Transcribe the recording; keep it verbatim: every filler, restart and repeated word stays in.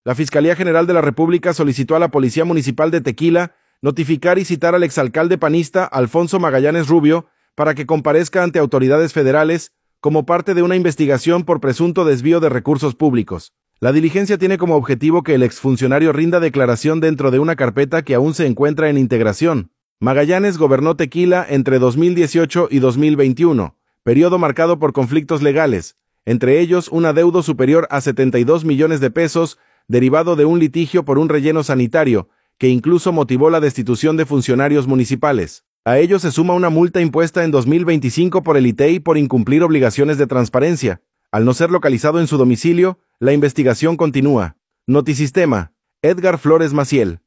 La Fiscalía General de la República solicitó a la Policía Municipal de Tequila notificar y citar al exalcalde panista Alfonso Magallanes Rubio para que comparezca ante autoridades federales como parte de una investigación por presunto desvío de recursos públicos. La diligencia tiene como objetivo que el exfuncionario rinda declaración dentro de una carpeta que aún se encuentra en integración. Magallanes gobernó Tequila entre dos mil dieciocho y dos mil veintiuno, periodo marcado por conflictos legales, entre ellos un adeudo superior a setenta y dos millones de pesos derivado de un litigio por un relleno sanitario, que incluso motivó la destitución de funcionarios municipales. A ello se suma una multa impuesta en dos mil veinticinco por el I T E I por incumplir obligaciones de transparencia. Al no ser localizado en su domicilio, la investigación continúa. Notisistema. Edgar Flores Maciel.